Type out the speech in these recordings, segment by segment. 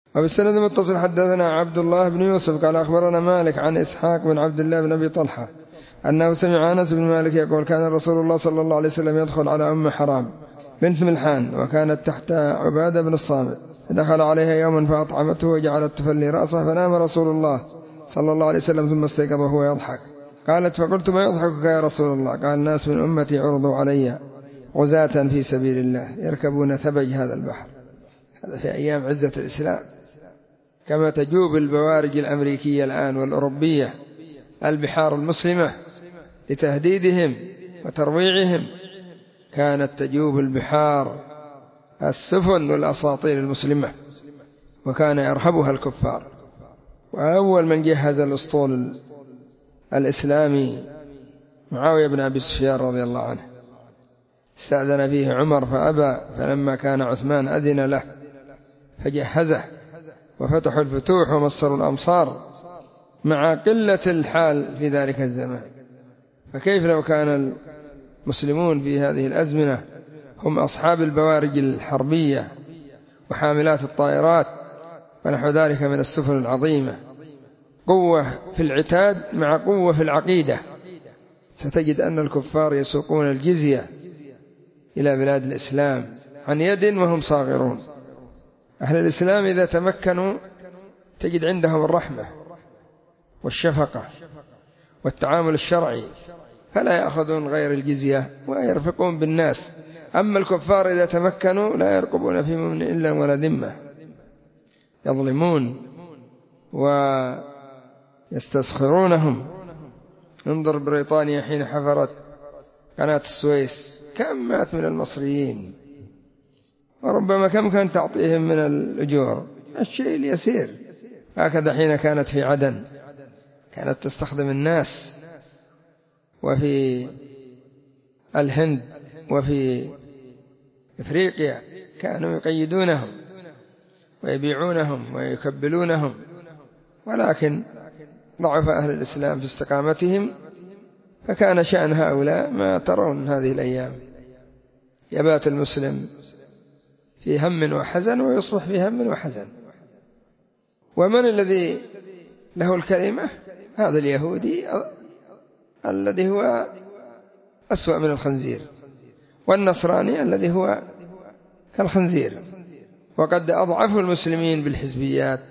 وبالسند المتصل حدثنا عبد الله بن يوسف قال أخبرنا مالك عن إسحاق بن عبد الله بن أبي طلحة أنه سمع أنس بن مالك يقول كان رسول الله صلى الله عليه وسلم يدخل على أم حرام بنت ملحان وكانت تحت عبادة بن الصامت، دخل عليها يوما فأطعمته وجعلت تفلي رأسه، فنام رسول الله صلى الله عليه وسلم ثم استيقظ وهو يضحك. قالت فقلت ما يضحكك يا رسول الله؟ قال الناس من أمتي عرضوا علي غزاة في سبيل الله يركبون ثبج هذا البحر. هذا في أيام عزة الإسلام، كما تجوب البوارج الأمريكية الآن والأوروبية البحار المسلمة لتهديدهم وترويعهم، كانت تجوب البحار السفن والأساطيل المسلمة، وكان يرهبها الكفار. وأول من جهز الأسطول الإسلامي معاوية بن أبي سفيان رضي الله عنه، استأذن فيه عمر فأبى، فلما كان عثمان أذن له فجهزه، وفتحوا الفتوح ومصروا الأمصار مع قلة الحال في ذلك الزمان. فكيف لو كان المسلمون في هذه الأزمنة هم أصحاب البوارج الحربية وحاملات الطائرات ونحو ذلك من السفن العظيمة، قوة في العتاد مع قوة في العقيدة، ستجد أن الكفار يسوقون الجزية إلى بلاد الإسلام عن يد وهم صاغرون. أهل الإسلام إذا تمكنوا تجد عندهم الرحمة والشفقة والتعامل الشرعي، فلا يأخذون غير الجزية ويرفقون بالناس. أما الكفار إذا تمكنوا لا يرقبون في مؤمن إلا ولا ذمة، يظلمون ويستسخرونهم. انظر بريطانيا حين حفرت قناة السويس كم مات من المصريين، وربما كم كان تعطيهم من الأجور، الشيء اليسير. هكذا حين كانت في عدن كانت تستخدم الناس، وفي الهند وفي إفريقيا كانوا يقيدونهم ويبيعونهم ويكبلونهم، ولكن ضعف أهل الإسلام في استقامتهم، فكان شأن هؤلاء ما ترون هذه الأيام. يبات المسلم في هم وحزن ويصبح في هم وحزن. ومن الذي له الكلمة؟ هذا اليهودي الذي هو أسوأ من الخنزير، والنصراني الذي هو كالخنزير. وقد أضعفوا المسلمين بالحزبيات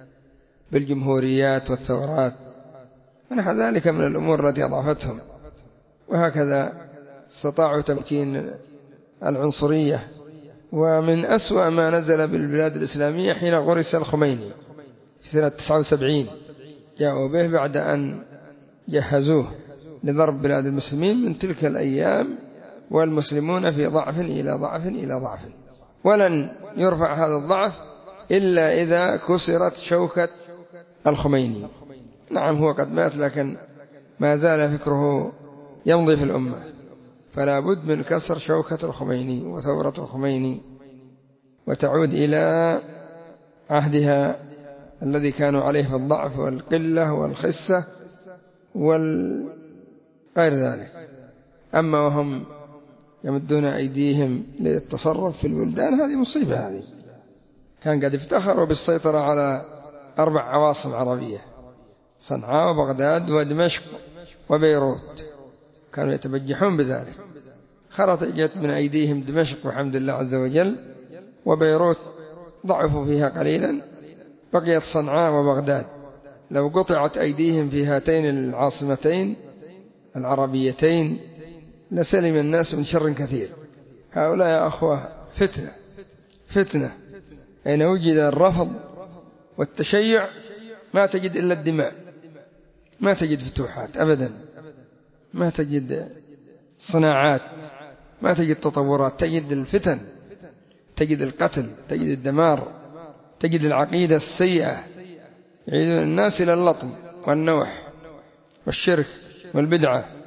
بالجمهوريات والثورات ونحو ذلك من الأمور التي أضعفتهم. وهكذا استطاعوا تمكين العنصرية. ومن أسوأ ما نزل بالبلاد الإسلامية حين غرس الخميني في سنة 79، جاءوا به بعد أن جهزوه لضرب بلاد المسلمين من تلك الأيام، والمسلمون في ضعف إلى ضعف إلى ضعف، ولن يرفع هذا الضعف إلا إذا كسرت شوكة الخميني. نعم هو قد مات، لكن ما زال فكره يمضي في الأمة، فلا بد من كسر شوكة الخميني وثورة الخميني، وتعود إلى عهدها الذي كانوا عليه في الضعف والقلة والخسة وغير ذلك. أما وهم يمدون أيديهم للتصرف في البلدان، هذه مصيبة. هذه كان قد افتخروا بالسيطرة على 4 عواصم عربية: صنعاء وبغداد ودمشق وبيروت، كانوا يتبجحون بذلك. خرجت من أيديهم دمشق بحمد الله عز وجل، وبيروت ضعفوا فيها قليلا، بقيت صنعاء وبغداد. لو قطعت أيديهم في هاتين العاصمتين العربيتين لسلم الناس من شر كثير. هؤلاء يا أخوة فتنة. أين وجد الرفض والتشيع ما تجد إلا الدماء، ما تجد فتوحات أبدا، ما تجد صناعات، ما تجد تطورات، تجد الفتن، تجد القتل، تجد الدمار، تجد العقيدة السيئة، يعيدون الناس إلى اللطم والنوح والشرك والبدعة.